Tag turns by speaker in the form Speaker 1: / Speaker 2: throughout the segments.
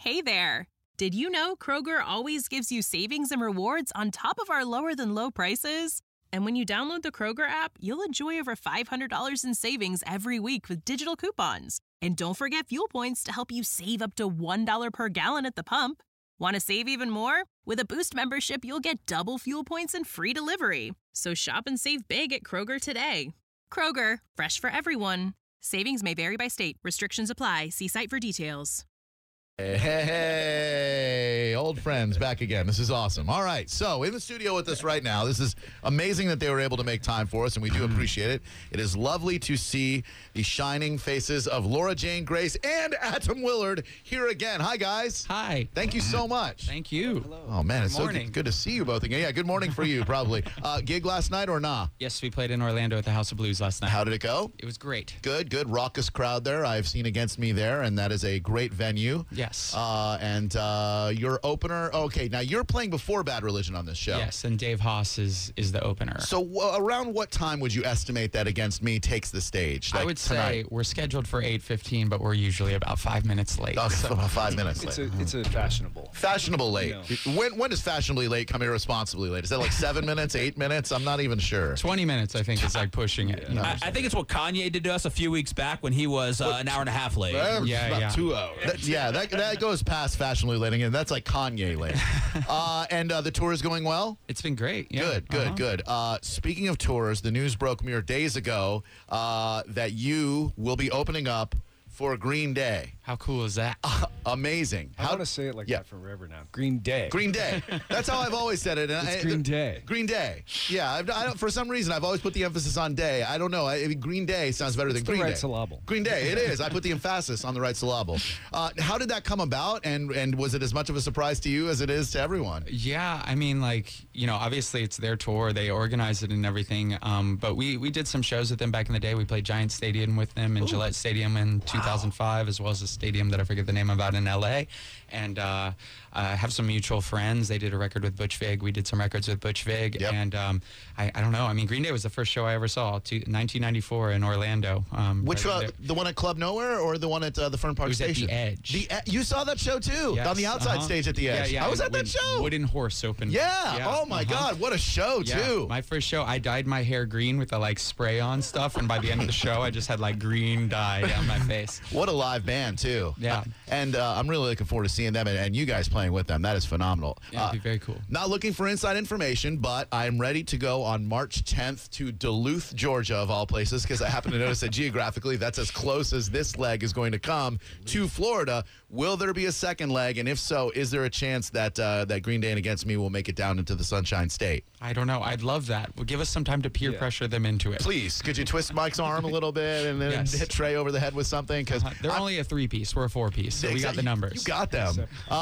Speaker 1: Hey there! Did you know Kroger always gives you savings and rewards on top of our lower-than-low prices? And when you download the Kroger app, you'll enjoy over $500 in savings every week with digital coupons. And don't forget fuel points to help you save up to $1 per gallon at the pump. Want to save even more? With a Boost membership, you'll get double fuel points and free delivery. So shop and save big at Kroger today. Kroger, fresh for everyone. Savings may vary by state. Restrictions apply. See site for details.
Speaker 2: Hey, old friends back again. This is awesome. All right, so in the studio with us right now, this is amazing that they were able to make time for us, and we do appreciate it. It is lovely to see the shining faces of Laura Jane Grace and Atom Willard here again. Hi, guys.
Speaker 3: Hi.
Speaker 2: Thank you so much.
Speaker 3: Thank you.
Speaker 4: Hello.
Speaker 2: Oh, man, it's so
Speaker 3: morning.
Speaker 2: good to see you both again. Yeah, good morning for you, probably. Gig last night or nah?
Speaker 3: Yes, we played in Orlando at the House of Blues last night.
Speaker 2: How did it go?
Speaker 3: It was great.
Speaker 2: Good. Raucous crowd there. I've seen Against Me there, and that is a great venue.
Speaker 3: Yes.
Speaker 2: And your opener, okay, now you're playing before Bad Religion on this show.
Speaker 3: Yes, and Dave Haas is the opener.
Speaker 2: So around what time would you estimate that Against Me takes the stage?
Speaker 3: I would say we're scheduled for 8:15, but we're usually about 5 minutes late.
Speaker 2: Okay,
Speaker 3: so.
Speaker 2: about 5 minutes late.
Speaker 4: It's a fashionable.
Speaker 2: Fashionable late.
Speaker 4: No.
Speaker 2: When does fashionably late come irresponsibly late? Is that like 7 minutes, 8 minutes? I'm not even sure.
Speaker 3: 20 minutes, I think, is like pushing it.
Speaker 4: Yeah.
Speaker 3: No,
Speaker 5: I think it's what Kanye did to us a few weeks back when he was an hour and a half late.
Speaker 2: About
Speaker 3: Yeah.
Speaker 2: 2 hours. That goes past fashionably late again. That's like Kanye late. And the tour is going well?
Speaker 3: it's been great. Yeah.
Speaker 2: Good. Speaking of tours, the news broke mere days ago that you will be opening up for Green Day.
Speaker 3: How cool is that?
Speaker 2: Amazing.
Speaker 4: I want to say it like that forever now. Green Day.
Speaker 2: Green Day. That's how I've always said it. And
Speaker 4: It's Green Day.
Speaker 2: Green Day. Yeah. I don't, for some reason, I've always put the emphasis on day. I don't know. I mean, Green Day sounds better than
Speaker 4: the
Speaker 2: Green
Speaker 4: right
Speaker 2: Day.
Speaker 4: syllable.
Speaker 2: Green Day. It is. I put the emphasis on the right syllable. How did that come about? And was it as much of a surprise to you as it is to everyone?
Speaker 3: Yeah, I mean, obviously it's their tour. They organize it and everything. But we did some shows with them back in the day. We played Giant Stadium with them and Gillette Stadium in 2005, as well as a stadium that I forget the name of out in L.A. And I have some mutual friends. They did a record with Butch Vig. We did some records with Butch Vig.
Speaker 2: Yep.
Speaker 3: And I don't know. I mean, Green Day was the first show I ever saw, 1994 in Orlando.
Speaker 2: Which
Speaker 3: right
Speaker 2: the one at Club Nowhere or the one at the Fern Park
Speaker 3: It was at
Speaker 2: Station?
Speaker 3: The Edge.
Speaker 2: You saw that show too?
Speaker 3: Yes,
Speaker 2: On the outside stage at the Edge.
Speaker 3: Yeah.
Speaker 2: I was at that show.
Speaker 3: Wooden Horse opened.
Speaker 2: Yeah. Oh my God, what a show too.
Speaker 3: My first show, I dyed my hair green with the spray on stuff, and by the end of the show, I just had green dye down my face.
Speaker 2: What a live band too.
Speaker 3: Yeah.
Speaker 2: And I'm really looking forward to seeing them and you guys playing with them. That is phenomenal.
Speaker 3: Yeah, it'd be very cool.
Speaker 2: Not looking for inside information, but I'm ready to go on March 10th to Duluth, Georgia, of all places, because I happen to notice that geographically that's as close as this leg is going to come to Florida. Will there be a second leg? And if so, is there a chance that that Green Day and Against Me will make it down into the Sunshine State?
Speaker 3: I don't know. I'd love that. Well, give us some time to peer pressure them into it.
Speaker 2: Please, could you twist Mike's arm a little bit and then
Speaker 3: Yes.
Speaker 2: hit Trey over the head with something? Because
Speaker 3: They're only a 3-piece. We're a 4-piece, so we got the numbers.
Speaker 2: You got them.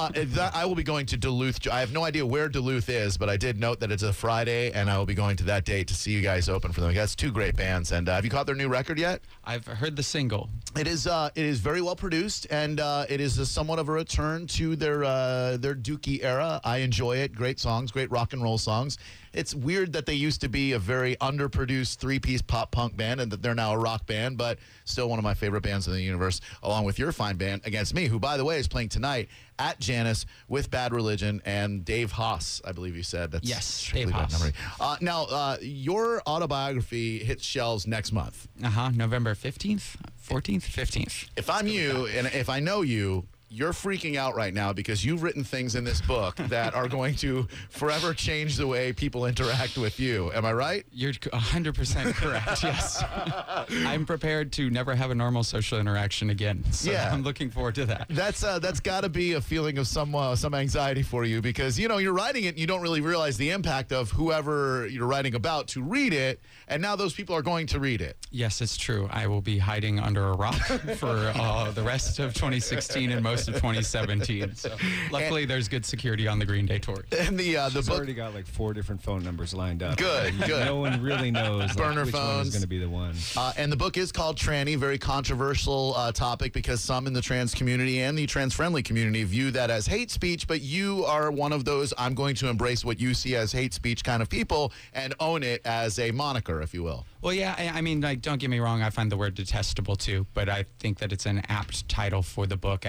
Speaker 2: I will be going to Duluth. I have no idea where Duluth is, but I did note that it's a Friday, and I will be going to that date to see you guys open for them. That's two great bands. And have you caught their new record yet?
Speaker 3: I've heard the single.
Speaker 2: It is very well produced, and it is somewhat of a return to their Dookie era. I enjoy it. Great songs, great rock and roll songs. It's weird that they used to be a very underproduced 3-piece pop punk band and that they're now a rock band, but still one of my favorite bands in the universe, along with your fine band, Against Me, who, by the way, is playing tonight at Janus with Bad Religion and Dave Haas, I believe you said. That's
Speaker 3: Yes,
Speaker 2: really
Speaker 3: Dave
Speaker 2: bad
Speaker 3: Haas.
Speaker 2: memory. Now, your autobiography hits shelves next month.
Speaker 3: November 15th, 14th, 15th.
Speaker 2: If I'm you, and if I know you, you're freaking out right now because you've written things in this book that are going to forever change the way people interact with you. Am I right?
Speaker 3: You're 100% correct, yes. I'm prepared to never have a normal social interaction again, so
Speaker 2: Yeah.
Speaker 3: I'm looking forward to that.
Speaker 2: That's got to be a feeling of some anxiety for you because, you're writing it and you don't really realize the impact of whoever you're writing about to read it, and now those people are going to read it.
Speaker 3: Yes, it's true. I will be hiding under a rock for the rest of 2016 and most of 2017. So luckily, there's good security on the Green Day tour.
Speaker 2: And the
Speaker 4: She's
Speaker 2: book
Speaker 4: already got 4 different phone numbers lined up.
Speaker 2: Good.
Speaker 4: No one really knows
Speaker 2: Burner
Speaker 4: which one
Speaker 2: phones.
Speaker 4: is going to be the one.
Speaker 2: And the book is called Tranny, very controversial topic because some in the trans community and the trans-friendly community view that as hate speech, but you are one of those I'm going to embrace what you see as hate speech kind of people and own it as a moniker, if you will.
Speaker 3: Well, yeah, I mean, don't get me wrong. I find the word detestable, too, but I think that it's an apt title for the book as much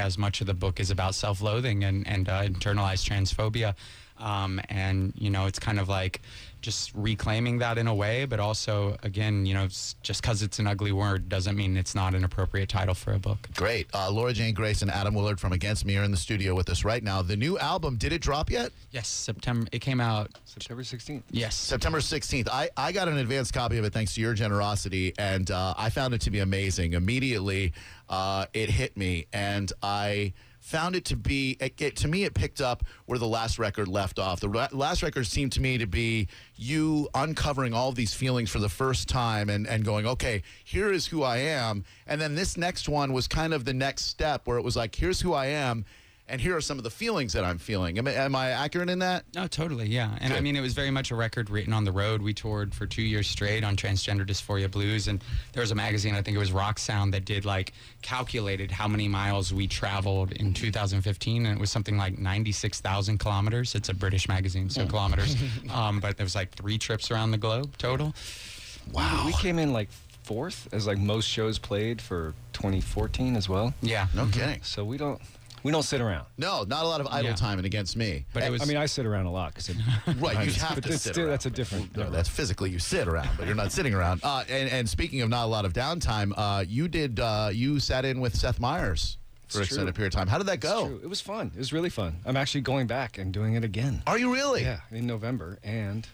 Speaker 3: of the book is about self-loathing and internalized transphobia. And, you know, it's kind of like just reclaiming that in a way, but also, again, you know, just because it's an ugly word doesn't mean it's not an appropriate title for a book.
Speaker 2: Great. Laura Jane Grace and Adam Willard from Against Me are in the studio with us right now. The new album, did it drop yet?
Speaker 3: Yes, September. It came out
Speaker 4: September 16th.
Speaker 3: Yes.
Speaker 2: September 16th. I got an advanced copy of it thanks to your generosity, and I found it to be amazing. Immediately, it hit me, and I found it to be, to me, it picked up where the last record left off. The last record seemed to me to be you uncovering all of these feelings for the first time and going, okay, here is who I am. And then this next one was kind of the next step where it was like, here's who I am. And here are some of the feelings that I'm feeling. Am I accurate in that?
Speaker 3: No, totally, yeah. And
Speaker 2: Good.
Speaker 3: I mean, it was very much a record written on the road. We toured for 2 years straight on Transgender Dysphoria Blues. And there was a magazine, I think it was Rock Sound, that did calculated how many miles we traveled in 2015. And it was something like 96,000 kilometers. It's a British magazine, so kilometers. But there was 3 trips around the globe total.
Speaker 2: Wow.
Speaker 4: We came in 4th as most shows played for 2014 as well.
Speaker 3: Yeah.
Speaker 2: No kidding.
Speaker 4: So we don't sit around.
Speaker 2: No, not a lot of idle time and Against Me.
Speaker 3: But it was,
Speaker 4: I mean, I sit around a lot because
Speaker 2: Right, you have to sit around.
Speaker 4: That's a different.
Speaker 2: No, that's physically you sit around, but you're not sitting around. And speaking of not a lot of downtime, you sat in with Seth Meyers for an extended period of time. How did that go?
Speaker 4: True. It was fun. It was really fun. I'm actually going back and doing it again.
Speaker 2: Are you really?
Speaker 4: Yeah, in November. And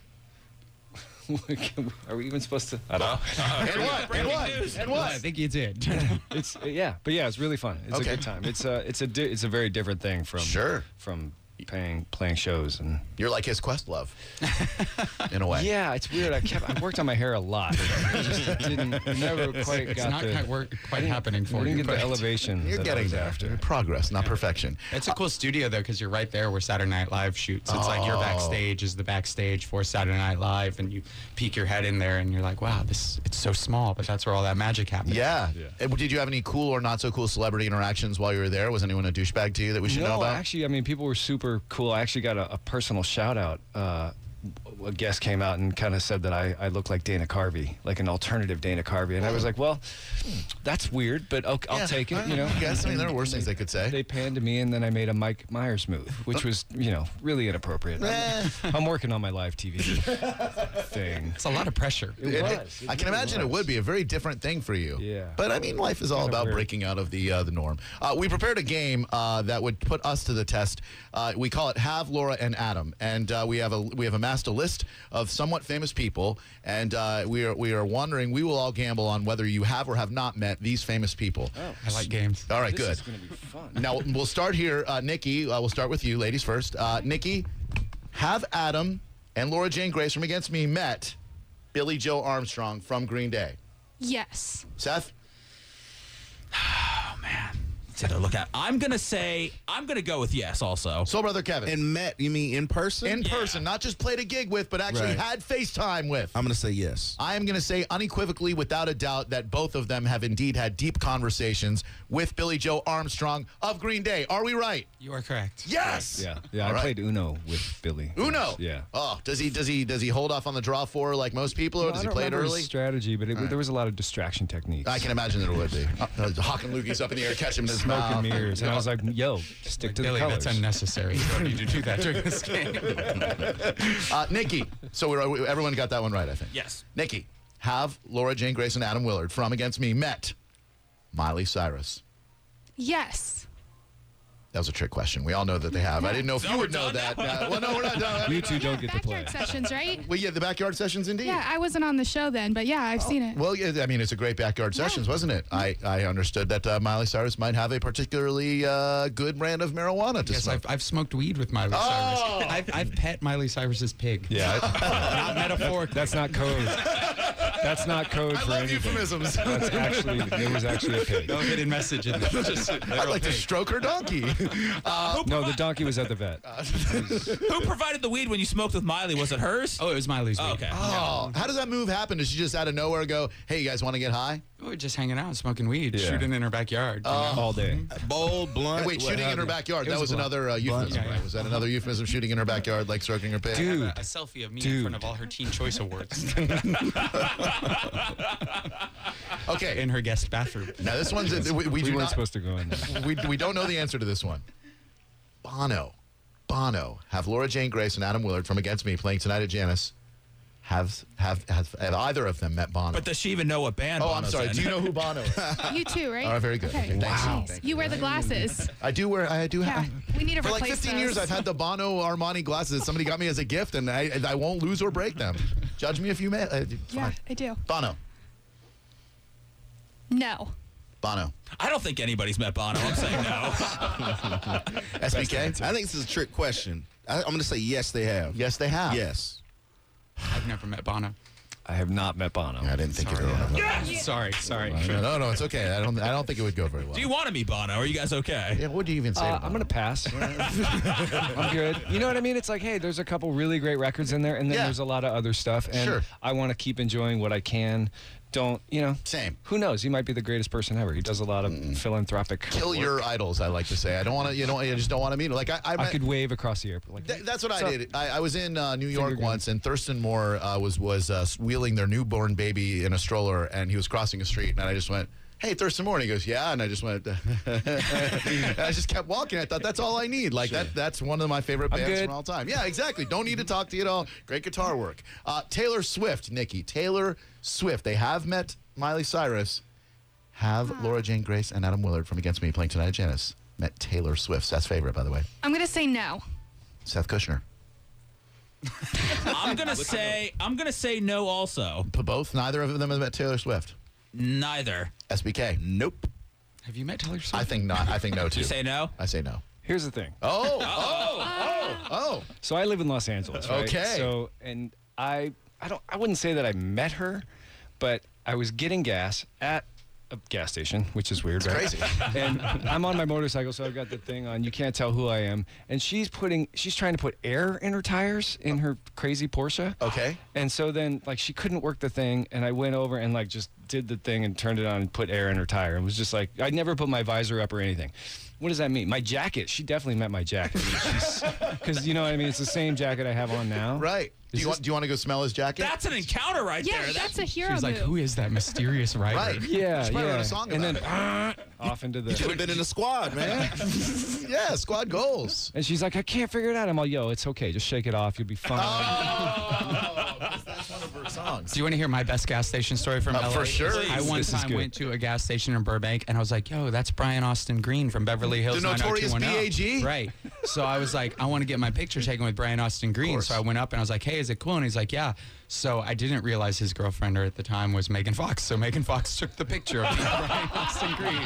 Speaker 4: are we even supposed to? I don't know.
Speaker 2: And what?
Speaker 3: I think you did.
Speaker 4: It's it's really fun. It's
Speaker 2: Okay.
Speaker 4: a good time. It's a very different thing from playing shows and
Speaker 2: You're like his Questlove, in a way.
Speaker 4: yeah, it's weird. I worked on my hair a lot. Never quite
Speaker 3: It's
Speaker 4: got
Speaker 3: not
Speaker 4: the
Speaker 3: quite happening for
Speaker 4: I didn't
Speaker 3: you.
Speaker 4: get the
Speaker 3: but-
Speaker 4: elevation.
Speaker 2: You're
Speaker 4: that I
Speaker 2: getting
Speaker 4: was
Speaker 2: there.
Speaker 4: after.
Speaker 2: Progress, not perfection.
Speaker 3: It's a cool studio, though, because you're right there where Saturday Night Live shoots. It's like your backstage is the backstage for Saturday Night Live, and you peek your head in there, and you're like, wow, it's so small, but that's where all that magic happens.
Speaker 2: Yeah.
Speaker 4: Yeah.
Speaker 2: And did you have any cool or not so cool celebrity interactions while you were there? Was anyone a douchebag to you that we should know
Speaker 4: No,
Speaker 2: about?
Speaker 4: actually, I mean, people were super cool. I actually got a personal shout out. A guest came out and kind of said that I look like Dana Carvey, like an alternative Dana Carvey. And I was like, well, that's weird, but I'll take it, you know.
Speaker 2: I guess, there are worse things they could say.
Speaker 4: They panned to me, and then I made a Mike Myers move, which was, really inappropriate. I'm working on my live TV thing.
Speaker 3: It's a lot of pressure.
Speaker 2: I can imagine it would be a very different thing for you.
Speaker 4: Yeah.
Speaker 2: But I mean, life is all
Speaker 4: Kinda
Speaker 2: about
Speaker 4: weird.
Speaker 2: breaking out of the norm. We prepared a game that would put us to the test. We call it Have Laura and Adam, and we have amassed a list of somewhat famous people, and we are wondering. We will all gamble on whether you have or have not met these famous people.
Speaker 3: I like games.
Speaker 2: All right,
Speaker 4: This
Speaker 2: good.
Speaker 4: is going to be fun.
Speaker 2: Now we'll start here. Nikki, we'll start with you, ladies first. Nikki, have Adam and Laura Jane Grace from Against Me met Billy Joe Armstrong from Green Day?
Speaker 6: Yes.
Speaker 2: Seth?
Speaker 5: I'm gonna go with yes also.
Speaker 2: Soul Brother Kevin.
Speaker 7: And met, you mean in person?
Speaker 2: In person, not just played a gig with, but actually
Speaker 7: Right.
Speaker 2: had FaceTime with.
Speaker 7: I'm going to say yes.
Speaker 2: I am going to say unequivocally, without a doubt, that both of them have indeed had deep conversations with Billy Joe Armstrong of Green Day. Are we right?
Speaker 3: You are correct.
Speaker 2: Yes.
Speaker 4: Yeah.
Speaker 2: All
Speaker 4: I
Speaker 2: right.
Speaker 4: played Uno with Billy.
Speaker 2: Uno.
Speaker 4: Yeah.
Speaker 2: Oh, does he hold off on the draw four like most people, or
Speaker 4: No,
Speaker 2: does
Speaker 4: I
Speaker 2: he
Speaker 4: don't
Speaker 2: play it
Speaker 4: remember his
Speaker 2: early?
Speaker 4: strategy, but there was a lot of distraction techniques.
Speaker 2: I can imagine there would be. Hawking loogies up in the air, catch him in his
Speaker 4: Smoke
Speaker 2: mouth.
Speaker 4: and mirrors. And I was like, yo, stick to
Speaker 3: Billy,
Speaker 4: the colors.
Speaker 3: that's unnecessary. You don't need to do that during this game.
Speaker 2: Nikki. So everyone got that one right, I think.
Speaker 5: Yes.
Speaker 2: Nikki, have Laura Jane Grace and Adam Willard from Against Me met Miley Cyrus?
Speaker 6: Yes.
Speaker 2: That was a trick question. We all know that they have. I didn't know if you would know that. Well, no, we're not done.
Speaker 4: You two don't get to play.
Speaker 6: Backyard sessions, right?
Speaker 2: Well, yeah, the backyard sessions, indeed.
Speaker 6: Yeah, I wasn't on the show then, but yeah, I've seen it.
Speaker 2: Well, yeah, I mean, it's a great backyard sessions, wasn't it? I understood that Miley Cyrus might have a particularly good brand of marijuana to
Speaker 3: Yes,
Speaker 2: smoke.
Speaker 3: I've smoked weed with Miley
Speaker 2: Oh!
Speaker 3: Cyrus. I've pet Miley Cyrus's pig.
Speaker 4: Yeah.
Speaker 3: Not metaphorically.
Speaker 4: That's not code. That's not code
Speaker 2: I
Speaker 4: for
Speaker 2: love
Speaker 4: anything.
Speaker 2: euphemisms.
Speaker 4: That's actually, there was actually a pig.
Speaker 3: No hidden message in there. Just a
Speaker 2: I'd
Speaker 3: literal
Speaker 2: like to
Speaker 3: pig.
Speaker 2: stroke her donkey.
Speaker 4: No, the donkey was at the vet.
Speaker 5: Who provided the weed when you smoked with Miley? Was it hers?
Speaker 3: Oh, it was Miley's weed.
Speaker 5: Okay.
Speaker 2: Oh, how does that move happen? Does she just out of nowhere go, hey, you guys want to get high?
Speaker 3: We were just hanging out, smoking weed,
Speaker 4: Yeah.
Speaker 3: shooting in her backyard. you know?
Speaker 4: all day.
Speaker 7: Bold, blunt.
Speaker 2: Wait,
Speaker 7: what
Speaker 2: shooting in
Speaker 7: have
Speaker 2: her
Speaker 7: you?
Speaker 2: backyard.
Speaker 4: It
Speaker 2: That
Speaker 4: was
Speaker 2: was
Speaker 4: a blunt.
Speaker 2: another euphemism,
Speaker 3: Yeah, yeah.
Speaker 2: right? Was that another euphemism, shooting in her backyard, like stroking her pig?
Speaker 3: I have
Speaker 4: Dude.
Speaker 3: a selfie of me in front of all her Teen Choice Awards
Speaker 2: Okay.
Speaker 3: in her guest bathroom.
Speaker 2: Now, this one's, we
Speaker 4: We
Speaker 2: do
Speaker 4: weren't
Speaker 2: not,
Speaker 4: supposed to go in there.
Speaker 2: we don't know the answer to this one. Bono. Have Laura Jane Grace and Adam Willard from Against Me playing tonight at Janice. Have either of them met Bono?
Speaker 5: But does she even know what band?
Speaker 2: Oh, I'm
Speaker 5: Bono's
Speaker 2: sorry.
Speaker 5: in?
Speaker 2: Do you know who Bono is?
Speaker 6: You too, right?
Speaker 2: All right, very good.
Speaker 6: Okay.
Speaker 2: Okay, thanks.
Speaker 6: Jeez.
Speaker 2: Thank
Speaker 6: You wear the glasses.
Speaker 2: I do
Speaker 6: Yeah.
Speaker 2: have.
Speaker 6: We need to
Speaker 2: For like
Speaker 6: replace
Speaker 2: 15 years,
Speaker 6: those.
Speaker 2: I've had the Bono Armani glasses. Somebody got me as a gift, and I won't lose or break them. Judge me if you may.
Speaker 6: Yeah,
Speaker 2: Fine.
Speaker 6: I do.
Speaker 2: Bono.
Speaker 6: No.
Speaker 2: Bono.
Speaker 5: I don't think anybody's met Bono. I'm saying no.
Speaker 2: SBK?
Speaker 7: I think this is a trick question. I'm going to say yes, they have.
Speaker 2: Yes, they have.
Speaker 7: Yes.
Speaker 3: I've never met Bono.
Speaker 4: I have not met Bono.
Speaker 2: I didn't think you were going to.
Speaker 3: Sorry.
Speaker 2: No, it's okay. I don't think it would go very well.
Speaker 5: Do you want to meet Bono? Are you guys okay?
Speaker 2: Yeah, what do you even say? to
Speaker 4: I'm
Speaker 2: Bono?
Speaker 4: going to pass. I'm good. You know what I mean? It's like, hey, there's a couple really great records in there, and then
Speaker 2: Yeah.
Speaker 4: there's a lot of other stuff. And
Speaker 2: Sure.
Speaker 4: I want to keep enjoying what I can. Don't, you know.
Speaker 2: Same.
Speaker 4: Who knows? He might be the greatest person ever. He does a lot of philanthropic
Speaker 2: Kill
Speaker 4: work.
Speaker 2: your idols, I like to say. I don't want to, I just don't want to meet them. Like, I
Speaker 4: I could wave across the airport. Like,
Speaker 2: That's what
Speaker 4: "What's
Speaker 2: I
Speaker 4: up?"
Speaker 2: did. I was in New York
Speaker 4: Finger
Speaker 2: once, and Thurston Moore was wheeling their newborn baby in a stroller, and he was crossing a street, and I just went, "Hey, Thurston Moore," and he goes, "Yeah," and I just went, and I just kept walking. I thought that's all I need. Like that's one of my favorite
Speaker 4: I'm
Speaker 2: bands
Speaker 4: good.
Speaker 2: from all time. Yeah, exactly. Don't need to talk to you at all. Great guitar work. Taylor Swift, Nikki. Taylor Swift. They have met Miley Cyrus. Have Laura Jane Grace and Adam Willard from Against Me playing tonight at Janice met Taylor Swift. Seth's favorite, by the way.
Speaker 6: I'm going to say no.
Speaker 2: Seth Kushner.
Speaker 5: I'm gonna say no. Also,
Speaker 2: Both. Neither of them have met Taylor Swift.
Speaker 5: neither.
Speaker 2: SBK.
Speaker 7: Nope.
Speaker 3: Have you met Taylor Swift?
Speaker 2: I think not. I think no too.
Speaker 5: You say no?
Speaker 2: I say no.
Speaker 4: Here's the thing.
Speaker 2: Oh.
Speaker 4: So I live in Los Angeles, right?
Speaker 2: Okay.
Speaker 4: So, and I wouldn't say that I met her, but I was getting gas at a gas station, which is weird, right?
Speaker 2: crazy.
Speaker 4: And I'm on my motorcycle, so I've got the thing on. You can't tell who I am. And she's trying to put air in her tires in her crazy Porsche.
Speaker 2: Okay.
Speaker 4: And so then, like, she couldn't work the thing, and I went over and, like, just did the thing and turned it on and put air in her tire. And was just like, I never put my visor up or anything. What does that mean? My jacket. She definitely met my jacket. Because, you know what I mean? It's the same jacket I have on now.
Speaker 2: Right. Do you want to go smell his jacket?
Speaker 5: That's an encounter right
Speaker 6: Yeah,
Speaker 5: there.
Speaker 6: that's a hero
Speaker 3: She was like,
Speaker 6: move.
Speaker 3: who is that mysterious writer?
Speaker 2: Right.
Speaker 4: Yeah,
Speaker 2: She probably
Speaker 4: yeah.
Speaker 2: wrote a song
Speaker 4: and
Speaker 2: about
Speaker 4: then off into the.
Speaker 7: Should have been in the squad, man.
Speaker 2: Yeah, squad goals.
Speaker 4: And she's like, I can't figure it out. I'm all, yo, it's okay. Just shake it off. You'll be fine.
Speaker 2: That's one of her songs.
Speaker 3: Do you want to hear my best gas station story from LA?
Speaker 2: For sure.
Speaker 3: I one
Speaker 4: This is
Speaker 3: time
Speaker 4: good.
Speaker 3: went to a gas station in Burbank, and I was like, yo, that's Brian Austin Green from Beverly Hills
Speaker 2: The notorious
Speaker 3: 90210.
Speaker 2: B.A.G.?
Speaker 3: Right. So I was like, I want to get my picture taken with Brian Austin Green. So I went up, and I was like, hey, is it cool? And he's like, yeah. So I didn't realize his girlfriend at the time was Megan Fox. So Megan Fox took the picture of me and Brian Austin Green.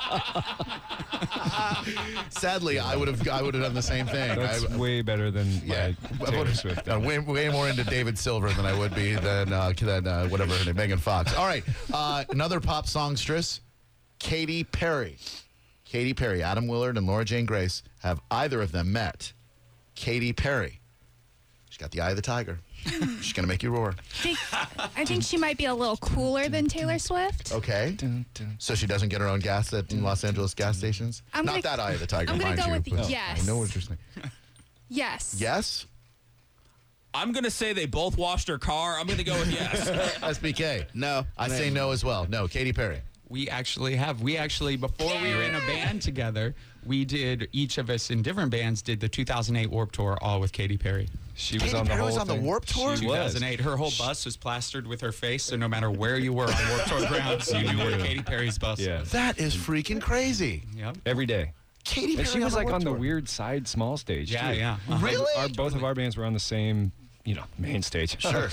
Speaker 2: Sadly, I would have done the same thing.
Speaker 4: That's way better than
Speaker 2: Yeah,
Speaker 4: my Taylor Swift.
Speaker 2: way more into David Silver than I would be than whatever her name, Megan Fox. All right, another pop songstress, Katy Perry. Katy Perry, Adam Willard, and Laura Jane Grace. Have either of them met Katy Perry? She's got the eye of the tiger. She's gonna make you roar.
Speaker 6: I think she might be a little cooler than Taylor Swift.
Speaker 2: Okay,
Speaker 4: Dun, dun.
Speaker 2: so she doesn't get her own gas at Los Angeles gas stations.
Speaker 6: I'm
Speaker 2: Not
Speaker 6: gonna-
Speaker 2: that eye of the tiger,
Speaker 6: I'm gonna
Speaker 2: mind
Speaker 6: go
Speaker 2: you.
Speaker 6: with
Speaker 2: but
Speaker 6: yes.
Speaker 2: I know what you're saying.
Speaker 6: Yes.
Speaker 2: Yes,
Speaker 5: I'm gonna say they both washed her car. I'm gonna go with yes.
Speaker 2: SBK.
Speaker 7: No.
Speaker 2: I say no as well. No, Katy Perry.
Speaker 3: We actually, before we were in a band together, we did, each of us in different bands, did the 2008 Warped Tour all with Katy Perry.
Speaker 4: She was
Speaker 2: Katy
Speaker 4: on the
Speaker 2: Perry
Speaker 4: whole
Speaker 2: was on the
Speaker 4: thing.
Speaker 2: Warped Tour?
Speaker 4: She was.
Speaker 3: 2008. Her whole bus was plastered with her face, so no matter where you were on Warped Tour grounds, you knew where Katy Perry's bus
Speaker 4: Yeah.
Speaker 3: was.
Speaker 2: That is freaking crazy.
Speaker 3: Yep.
Speaker 4: Every day.
Speaker 2: Katy Perry
Speaker 4: And she was like on the
Speaker 2: Warped Tour.
Speaker 4: weird side small stage.
Speaker 3: Yeah,
Speaker 4: too.
Speaker 3: yeah.
Speaker 2: Really?
Speaker 4: Both of our bands were on the same, main stage.
Speaker 2: Sure.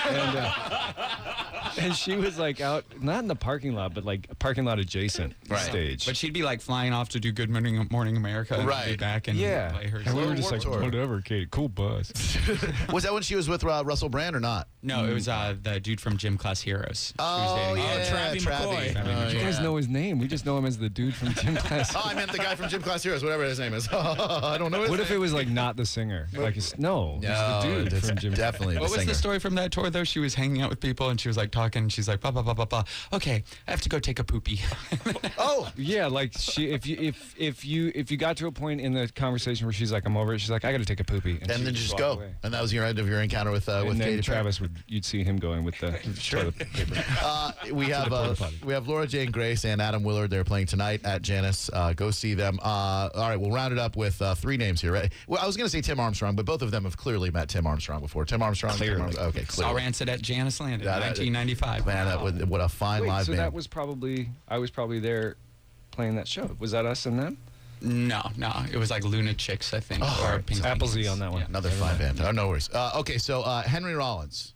Speaker 4: And she was like out, not in the parking lot, but like a parking lot adjacent stage.
Speaker 3: But she'd be like flying off to do Good Morning America and
Speaker 2: Right.
Speaker 3: be back and
Speaker 4: yeah.
Speaker 3: play her.
Speaker 4: And we were
Speaker 2: Little
Speaker 4: just like,
Speaker 2: Warped Tour.
Speaker 4: whatever, Katie, cool buzz.
Speaker 2: Was that when she was with Russell Brand or not?
Speaker 3: No, it was the dude from Gym Class Heroes.
Speaker 2: Oh, yeah,
Speaker 5: Travie McCoy.
Speaker 2: Oh,
Speaker 4: You guys know his name. We just know him as the dude from Gym Class.
Speaker 2: Oh, I meant the guy from Gym Class Heroes, whatever his name is. I don't know his
Speaker 4: What
Speaker 2: name.
Speaker 4: if it was like not the singer? Like, no, he's
Speaker 2: No,
Speaker 4: the dude
Speaker 2: it's
Speaker 4: from Gym
Speaker 2: definitely
Speaker 3: What
Speaker 2: the
Speaker 3: was
Speaker 2: singer.
Speaker 3: the story from that tour, though? She was hanging out with people, and she was like talking, and she's like, bah, bah, bah, bah, bah. Okay, I have to go take a poopy.
Speaker 2: Oh,
Speaker 4: Yeah, like if you got to a point in the conversation where she's like, I'm over it, she's like, I got to take a poopy,
Speaker 2: and
Speaker 4: she
Speaker 2: then
Speaker 4: would
Speaker 2: just
Speaker 4: walk
Speaker 2: go.
Speaker 4: away.
Speaker 2: And that was your end of your encounter with
Speaker 4: And then
Speaker 2: Katy Perry.
Speaker 4: Travis you'd see him going with the toilet paper.
Speaker 2: We have Laura Jane Grace and Adam Willard. They're playing tonight at Janice. Go see them. All right, we'll round it up with three names here. Right? Well, I was going to say Tim Armstrong, but both of them have clearly met Tim Armstrong before. Tim Armstrong.
Speaker 4: Clearly.
Speaker 2: Okay,
Speaker 3: Saw
Speaker 2: clearly.
Speaker 3: Rancid at Janice Land in
Speaker 2: Yeah, that-
Speaker 3: 1995.
Speaker 2: Man, what a fine
Speaker 4: Wait,
Speaker 2: live
Speaker 4: so
Speaker 2: band.
Speaker 4: that was I was probably there playing that show. Was that us and them?
Speaker 3: No, it was like Luna Chicks, I think, or Pink
Speaker 4: Apple Z
Speaker 3: Penguins.
Speaker 4: on that one.
Speaker 3: Yeah.
Speaker 2: Another fine band. Oh, no worries. Okay, so Henry Rollins,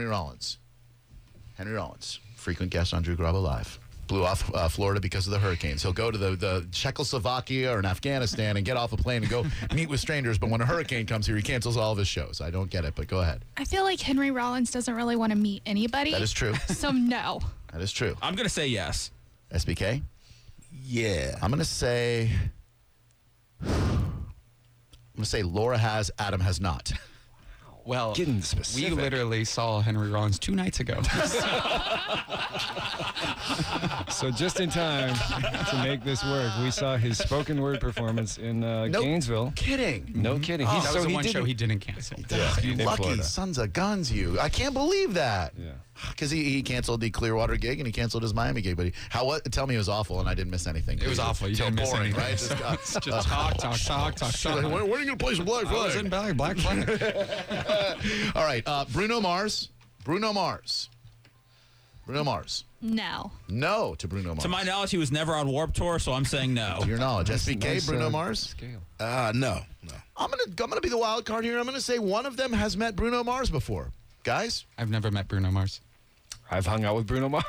Speaker 2: frequent guest on Drew Garabo Live. Blew off Florida because of the hurricanes. He'll go to the Czechoslovakia or in Afghanistan and get off a plane and go meet with strangers. But when a hurricane comes here, he cancels all of his shows. I don't get it, but go ahead.
Speaker 6: I feel like Henry Rollins doesn't really want to meet anybody.
Speaker 2: That is true.
Speaker 6: So no.
Speaker 2: That is true.
Speaker 5: I'm going to say yes.
Speaker 2: SBK?
Speaker 7: Yeah.
Speaker 2: I'm going to say Laura has, Adam has not.
Speaker 3: Well,
Speaker 4: Getting
Speaker 3: we
Speaker 4: specific.
Speaker 3: literally saw Henry Rollins 2 nights ago.
Speaker 4: So just in time to make this work, we saw his spoken word performance in Gainesville.
Speaker 2: Kidding.
Speaker 4: No kidding.
Speaker 3: that was the one
Speaker 4: didn't-
Speaker 3: show he didn't cancel.
Speaker 4: Yeah, in
Speaker 2: Lucky
Speaker 4: Florida.
Speaker 2: sons of guns, you. I can't believe that.
Speaker 4: Yeah.
Speaker 2: Because he canceled the Clearwater gig and he canceled his Miami gig. But tell me it was awful and I didn't miss anything.
Speaker 3: It was awful. You
Speaker 2: So
Speaker 3: didn't miss
Speaker 2: boring,
Speaker 3: anything.
Speaker 2: right? Just,
Speaker 3: Just talk.
Speaker 2: when are you going to play some Black
Speaker 3: I was in
Speaker 2: Flag?
Speaker 3: Black Flag.
Speaker 2: All right, Bruno Mars.
Speaker 6: No.
Speaker 2: No to Bruno Mars.
Speaker 5: To my knowledge, he was never on Warped Tour, so I'm saying no.
Speaker 2: To your knowledge. SBK,
Speaker 4: Nice,
Speaker 2: Bruno Mars?
Speaker 4: Scale.
Speaker 7: No.
Speaker 2: I'm gonna be the wild card here. I'm gonna say one of them has met Bruno Mars before. Guys?
Speaker 3: I've never met Bruno Mars.
Speaker 4: I've hung out with Bruno Mars.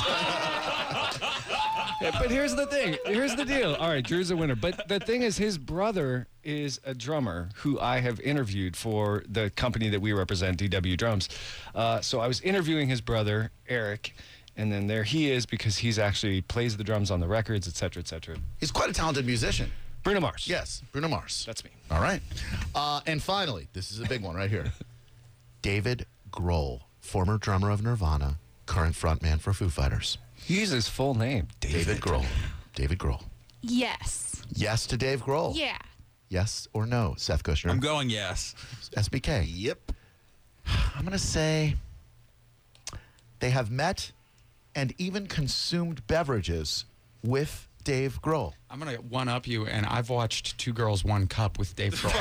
Speaker 4: Yeah, but here's the thing. Here's the deal. All right, Drew's a winner. But the thing is, his brother is a drummer who I have interviewed for the company that we represent, DW Drums. So I was interviewing his brother, Eric, and then there he is because he's actually plays the drums on the records, et cetera, et cetera.
Speaker 2: He's quite a talented musician.
Speaker 4: Bruno Mars.
Speaker 2: Yes, Bruno Mars.
Speaker 4: That's me.
Speaker 2: All right. And finally, this is a big one right here. David Grohl, former drummer of Nirvana, current frontman for Foo Fighters.
Speaker 4: Use his full name.
Speaker 2: David Grohl. David Grohl.
Speaker 6: Yes.
Speaker 2: Yes to Dave Grohl.
Speaker 6: Yeah.
Speaker 2: Yes or no, Seth Kushner.
Speaker 5: I'm going yes.
Speaker 2: SBK.
Speaker 7: Yep.
Speaker 2: I'm going to say they have met and even consumed beverages with Dave Grohl.
Speaker 3: I'm going to one-up you, and I've watched Two Girls, One Cup with Dave Grohl.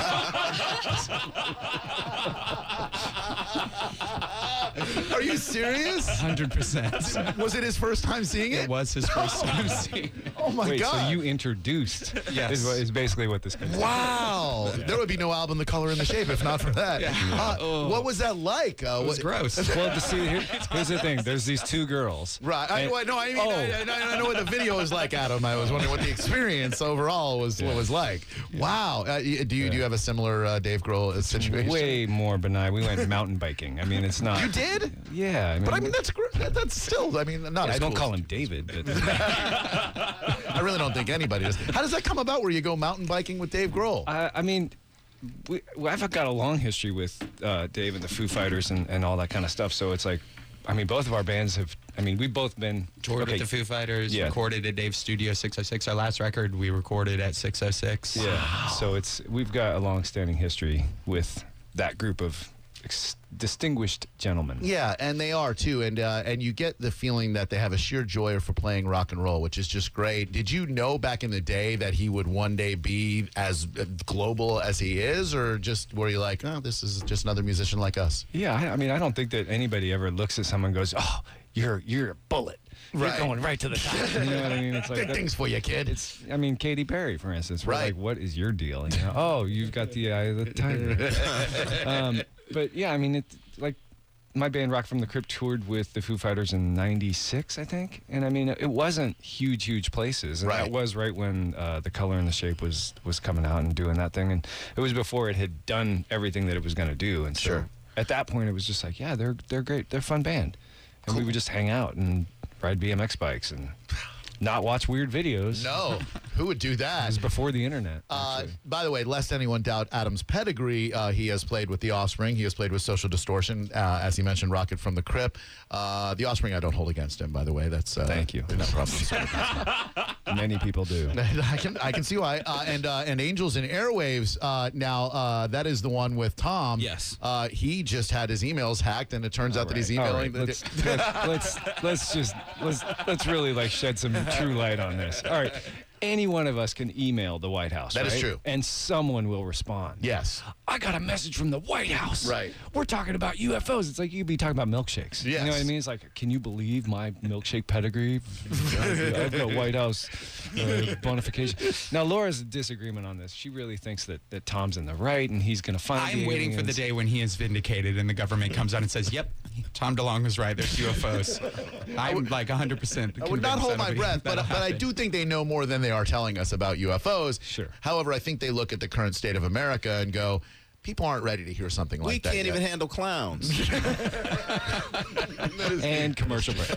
Speaker 2: Are you serious?
Speaker 3: 100%.
Speaker 2: Was it his first time seeing it?
Speaker 3: It was his first time seeing it.
Speaker 2: Oh my
Speaker 4: Wait,
Speaker 2: God.
Speaker 4: so you introduced
Speaker 3: Yes.
Speaker 4: is basically what this comes
Speaker 2: Wow. There would be no album, The Color and the Shape, if not for that. What was that like?
Speaker 3: It was gross.
Speaker 4: Well, here's the thing. There's these two girls.
Speaker 2: Right. I know what the video is like, Adam. I was wondering what the experience overall was like. Wow. Do you have a similar Dave Grohl situation?
Speaker 4: Way more benign. We went mountain biking. I mean, it's not.
Speaker 2: You did?
Speaker 4: Yeah.
Speaker 2: But I mean, that's still, not as
Speaker 4: I don't
Speaker 2: cool.
Speaker 4: call him David, but
Speaker 2: I really don't think anybody does. How does that come about where you go mountain biking with Dave Grohl?
Speaker 4: I mean, I've got a long history with Dave and the Foo Fighters and all that kind of stuff. So it's like, I mean, both of our bands have. I mean, we've both been
Speaker 3: Toured with the Foo Fighters,
Speaker 4: Yeah.
Speaker 3: recorded at Dave's Studio 606. Our last record, we recorded at 606.
Speaker 4: Yeah. So we've got a long-standing history with that group of distinguished gentlemen.
Speaker 2: Yeah, and they are too, and you get the feeling that they have a sheer joy for playing rock and roll, which is just great. Did you know back in the day that he would one day be as global as he is, or just were you like, oh, this is just another musician like us?
Speaker 4: Yeah. I mean, I don't think that anybody ever looks at someone and goes, "Oh, you're a bullet.
Speaker 2: Right.
Speaker 4: You're going right to the top." You know what I mean? It's like
Speaker 2: Big things for you, kid.
Speaker 4: I mean, Katy Perry, for instance. We're
Speaker 2: Right.
Speaker 4: like, what is your deal? You know, oh, you've got the eye of the tiger. But yeah, I mean, like my band Rock from the Crypt toured with the Foo Fighters in '96, I think. And I mean, it wasn't huge places. And
Speaker 2: Right.
Speaker 4: that was right when The Color and the Shape was coming out and doing that thing. And it was before it had done everything that it was going to do. And so
Speaker 2: Sure.
Speaker 4: at that point, it was just like, yeah, they're great. They're a fun band. And we would just hang out and ride BMX bikes and not watch weird videos.
Speaker 2: No, who would do
Speaker 4: It
Speaker 2: that?
Speaker 4: was before the internet.
Speaker 2: By the way, lest anyone doubt Adam's pedigree, he has played with The Offspring. He has played with Social Distortion, as he mentioned, Rocket from the Crypt. The Offspring I don't hold against him, by the way. That's
Speaker 4: Thank you.
Speaker 2: No problem.
Speaker 4: Many people do.
Speaker 2: I can see why. And Angels and Airwaves. Now that is the one with Tom.
Speaker 5: Yes.
Speaker 2: He just had his emails hacked, and it turns out that he's
Speaker 4: All
Speaker 2: emailing.
Speaker 4: right, let's really like shed some true light on this. All right. Any one of us can email the White House.
Speaker 2: That is
Speaker 4: right?
Speaker 2: true.
Speaker 4: And someone will respond.
Speaker 2: Yes.
Speaker 4: I got a message from the White House.
Speaker 2: Right.
Speaker 4: We're talking about UFOs. It's like you could be talking about milkshakes.
Speaker 2: Yes.
Speaker 4: You know what I mean? It's like, can you believe my milkshake pedigree? I've got White House bonification. Now, Laura's a disagreement on this. She really thinks that Tom's in the right and he's going to find
Speaker 3: I'm waiting for the day when he is vindicated and the government comes out and says, yep, Tom DeLonge was right. There's UFOs. I'm like 100%.
Speaker 2: I would not hold my breath, but I do think they know more than they are telling us about UFOs.
Speaker 4: Sure.
Speaker 2: However, I think they look at the current state of America and go, people aren't ready to hear something like
Speaker 7: We
Speaker 2: that.
Speaker 7: can't
Speaker 2: yet.
Speaker 7: even handle clowns.
Speaker 4: And commercial break.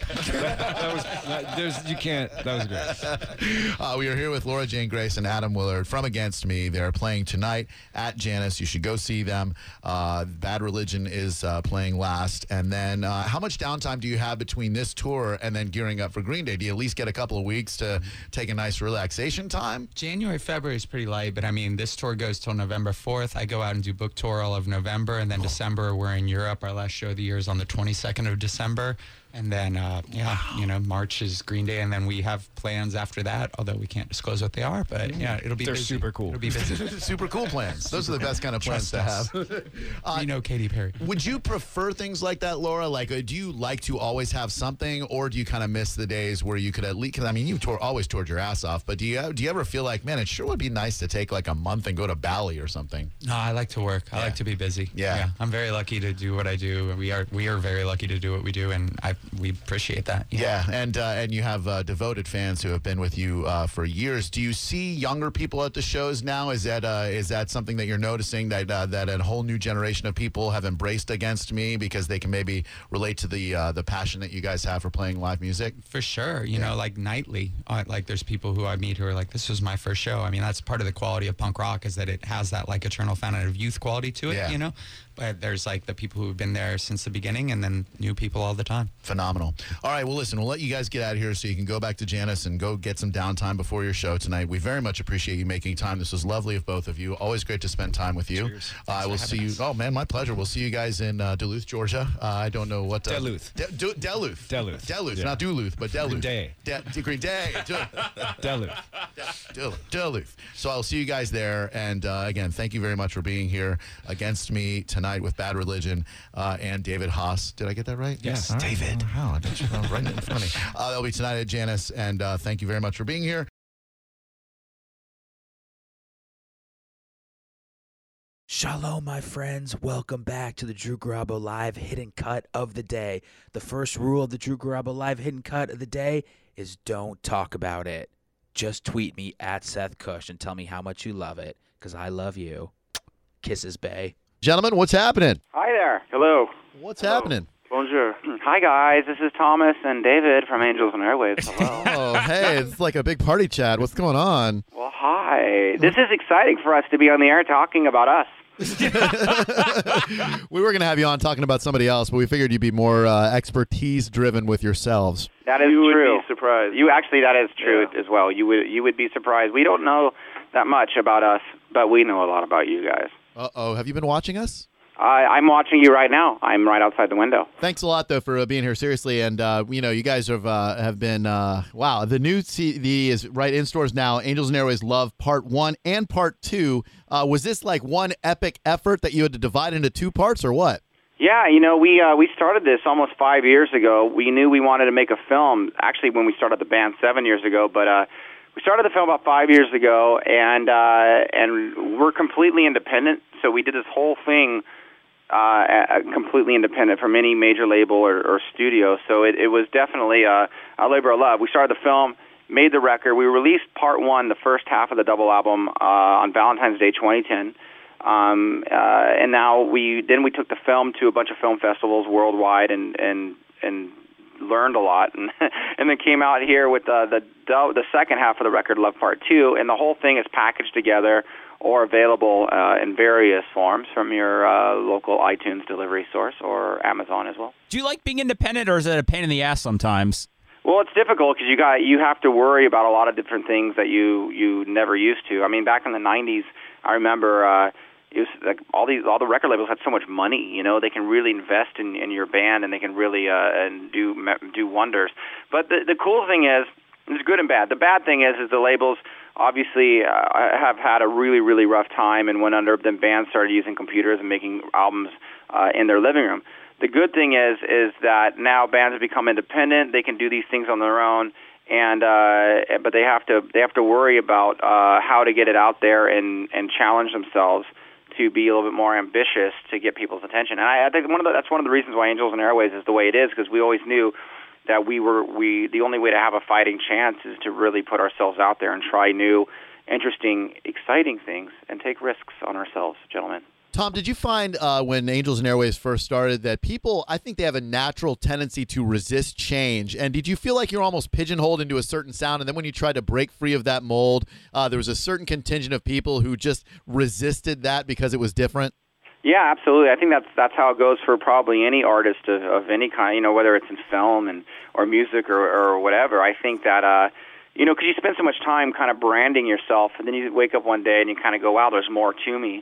Speaker 4: You can't. That was great.
Speaker 2: We are here with Laura Jane Grace and Adam Willard from Against Me. They're playing tonight at Janus. You should go see them. Bad Religion is playing last. And then how much downtime do you have between this tour and then gearing up for Green Day? Do you at least get a couple of weeks to take a nice relaxation time?
Speaker 3: January, February is pretty light, but I mean, this tour goes till November 4th. I go out and do book tour all of November, and then December we're in Europe. Our last show of the year is on the 22nd of December. And then, March is Green Day, and then we have plans after that, although we can't disclose what they are, but yeah, it'll be
Speaker 4: They're
Speaker 3: busy.
Speaker 4: super cool.
Speaker 3: It'll be busy.
Speaker 2: Super cool plans. Those are the best kind of plans to have.
Speaker 3: You know Katy Perry.
Speaker 2: Would you prefer things like that, Laura? Like, do you like to always have something, or do you kind of miss the days where you could at least? Because I mean, you always toured your ass off, but do you ever feel like, man, it sure would be nice to take like a month and go to Bali or something?
Speaker 3: No, I like to work. I
Speaker 2: Yeah.
Speaker 3: like to be busy.
Speaker 2: Yeah.
Speaker 3: I'm very lucky to do what I do. We are very lucky to do what we do, and we appreciate that.
Speaker 2: Yeah, and you have devoted fans who have been with you for years. Do you see younger people at the shows now? Is that something that you're noticing that a whole new generation of people have embraced Against Me because they can maybe relate to the passion that you guys have for playing live music?
Speaker 3: For sure. You know, like nightly, like there's people who I meet who are like, this was my first show. I mean, that's part of the quality of punk rock is that it has that like eternal fountain of youth quality to it,
Speaker 2: Yeah.
Speaker 3: you know? But there's like the people who have been there since the beginning and then new people all the time.
Speaker 2: Phenomenal. All right, well, listen, we'll let you guys get out of here so you can go back to Janus and go get some downtime before your show tonight. We very much appreciate you making time. This was lovely of both of you. Always great to spend time with you.
Speaker 4: Cheers.
Speaker 2: I will see you. Oh, man, my pleasure. We'll see you guys in Duluth, Georgia. I don't know what.
Speaker 4: Duluth.
Speaker 2: Duluth.
Speaker 4: Duluth. Yeah.
Speaker 2: Not Duluth, but Duluth.
Speaker 4: Green Day.
Speaker 2: Green Day.
Speaker 4: Duluth.
Speaker 2: Duluth. So I'll see you guys there. And again, thank you very much for being here Against Me tonight with Bad Religion and David Haas. Did I get that right?
Speaker 4: Yes,
Speaker 2: All right.
Speaker 4: David.
Speaker 2: Wow, I bet you that was right in front of me. That'll be tonight at Janus. And thank you very much for being here.
Speaker 8: Shalom, my friends. Welcome back to the Drew Garabo Live Hidden Cut of the Day. The first rule of the Drew Garabo Live Hidden Cut of the Day is don't talk about it. Just tweet me at Seth Cush and tell me how much you love it, because I love you. Kisses, bae.
Speaker 2: Gentlemen, what's happening?
Speaker 9: Hi there. Hello.
Speaker 2: What's
Speaker 9: Hello.
Speaker 2: happening?
Speaker 9: Bonjour. Hi, guys. This is Thomas and David from Angels and Airwaves. Hello.
Speaker 2: Oh, hey, it's like a big party chat. What's going on?
Speaker 9: Well, hi. This is exciting for us to be on the air talking about us.
Speaker 2: We were going to have you on talking about somebody else, but we figured you'd be more expertise driven with yourselves.
Speaker 9: That is
Speaker 10: You would
Speaker 9: true.
Speaker 10: be surprised.
Speaker 9: That is true
Speaker 10: Yeah.
Speaker 9: as well. You would be surprised. We don't know that much about us, but we know a lot about you guys.
Speaker 2: Uh-oh. Have you been watching us?
Speaker 9: I'm watching you right now. I'm right outside the window.
Speaker 2: Thanks a lot, though, for being here, seriously. And, you guys have been, wow, the new CD is right in stores now, Angels and Airways Love Part 1 and Part 2. Was this like one epic effort that you had to divide into two parts, or what?
Speaker 9: Yeah, we started this almost 5 years ago. We knew we wanted to make a film, actually, when we started the band 7 years ago, but we started the film about 5 years ago, and we're completely independent, so we did this whole thing completely independent from any major label or studio, so it was definitely a labor of love. We started the film, made the record. We released Part 1, the first half of the double album, on Valentine's Day 2010. And now we took the film to a bunch of film festivals worldwide and learned a lot, and and then came out here with the second half of the record, Love Part 2, and the whole thing is packaged together or available in various forms from your local iTunes delivery source or Amazon as well.
Speaker 5: Do you like being independent, or is it a pain in the ass sometimes?
Speaker 9: Well, it's difficult because you have to worry about a lot of different things that you never used to. I mean, back in the 90s, I remember it was like all the record labels had so much money. You know, they can really invest in your band, and they can really and do wonders. But the cool thing is, it's good and bad. The bad thing is the labels obviously have had a really, really rough time and went under. Then bands started using computers and making albums in their living room. The good thing is that now bands have become independent. They can do these things on their own, and but they have to worry about how to get it out there and challenge themselves to be a little bit more ambitious to get people's attention. And I think that's one of the reasons why Angels and Airwaves is the way it is, because we always knew that the only way to have a fighting chance is to really put ourselves out there and try new, interesting, exciting things and take risks on ourselves, gentlemen.
Speaker 2: Tom, did you find when Angels and Airwaves first started that people, I think they have a natural tendency to resist change, and did you feel like you're almost pigeonholed into a certain sound, and then when you tried to break free of that mold, there was a certain contingent of people who just resisted that because it was different?
Speaker 9: Yeah, absolutely. I think that's how it goes for probably any artist of any kind, you know, whether it's in film or music or whatever. I think that, you know, because you spend so much time kind of branding yourself, and then you wake up one day and you kind of go, wow, there's more to me.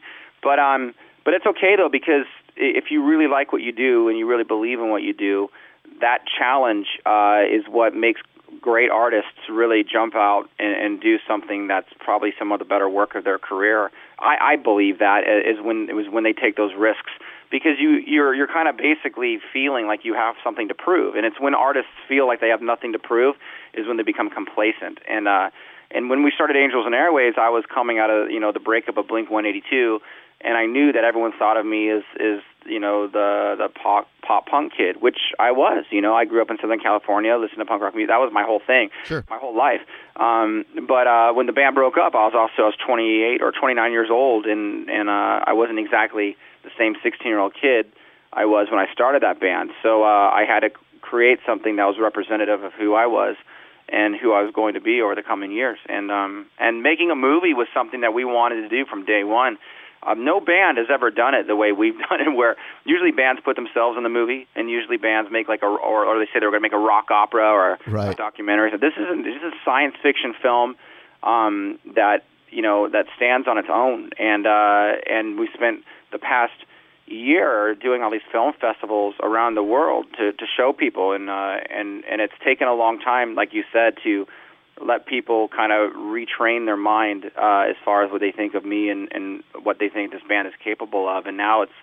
Speaker 9: But it's okay, though, because if you really like what you do and you really believe in what you do, that challenge is what makes great artists really jump out and do something that's probably some of the better work of their career. I believe that is when they take those risks, because you're kind of basically feeling like you have something to prove, and it's when artists feel like they have nothing to prove is when they become complacent. And when we started Angels and Airwaves, I was coming out of the breakup of Blink-182. And I knew that everyone thought of me as you know, the pop punk kid, which I was. You know, I grew up in Southern California, listened to punk rock music. That was my whole thing, my whole life. But when the band broke up, I was 28 or 29 years old, and I wasn't exactly the same 16-year-old kid I was when I started that band. So I had to create something that was representative of who I was and who I was going to be over the coming years. And making a movie was something that we wanted to do from day one. No band has ever done it the way we've done it, where usually bands put themselves in the movie, and usually bands make like or they say they're going to make a rock opera or a documentary. So this is a science fiction film that stands on its own, and we spent the past year doing all these film festivals around the world to show people, and it's taken a long time, like you said, to let people kind of retrain their mind as far as what they think of me and what they think this band is capable of. And now it's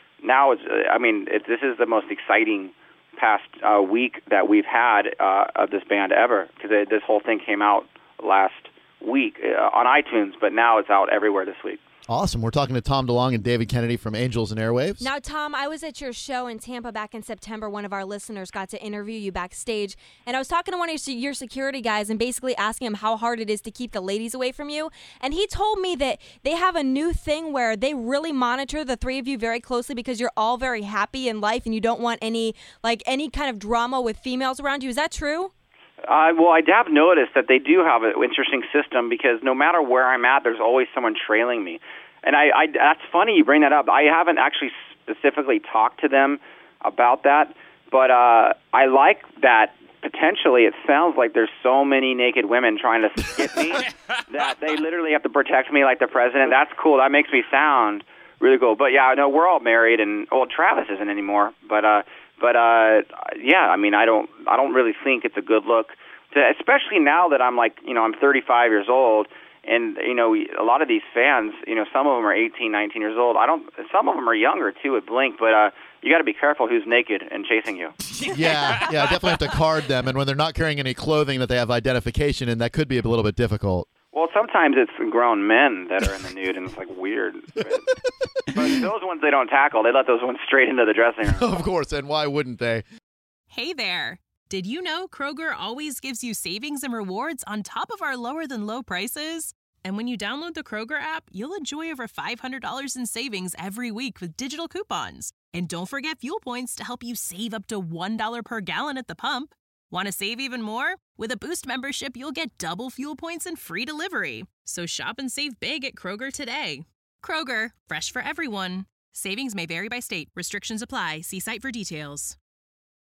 Speaker 9: this is the most exciting past week that we've had of this band ever, because this whole thing came out last week on iTunes, but now it's out everywhere this week.
Speaker 2: Awesome. We're talking to Tom DeLonge and David Kennedy from Angels and Airwaves.
Speaker 10: Now, Tom, I was at your show in Tampa back in September. One of our listeners got to interview you backstage, and I was talking to one of your security guys and basically asking him how hard it is to keep the ladies away from you. And he told me that they have a new thing where they really monitor the three of you very closely because you're all very happy in life and you don't want any kind of drama with females around you. Is that true?
Speaker 9: Well, I have noticed that they do have an interesting system, because no matter where I'm at, there's always someone trailing me. And I that's funny you bring that up. I haven't actually specifically talked to them about that, but I like that potentially it sounds like there's so many naked women trying to skip me that they literally have to protect me like the president. That's cool. That makes me sound really cool. But yeah, no, we're all married, and Travis isn't anymore. But yeah, I mean, I don't really think it's a good look, especially now that I'm I'm 35 years old, and a lot of these fans, some of them are 18, 19 years old. Some of them are younger too at Blink, but you got to be careful who's naked and chasing you.
Speaker 2: Yeah, definitely have to card them, and when they're not carrying any clothing that they have identification in, that could be a little bit difficult.
Speaker 9: Well, sometimes it's grown men that are in the nude, and it's like weird. But those ones they don't tackle. They let those ones straight into the dressing room.
Speaker 2: Of course, and why wouldn't they?
Speaker 1: Hey there. Did you know Kroger always gives you savings and rewards on top of our lower-than-low prices? And when you download the Kroger app, you'll enjoy over $500 in savings every week with digital coupons. And don't forget fuel points to help you save up to $1 per gallon at the pump. Want to save even more? With a Boost membership, you'll get double fuel points and free delivery. So shop and save big at Kroger today. Kroger, fresh for everyone. Savings may vary by state. Restrictions apply. See site for details.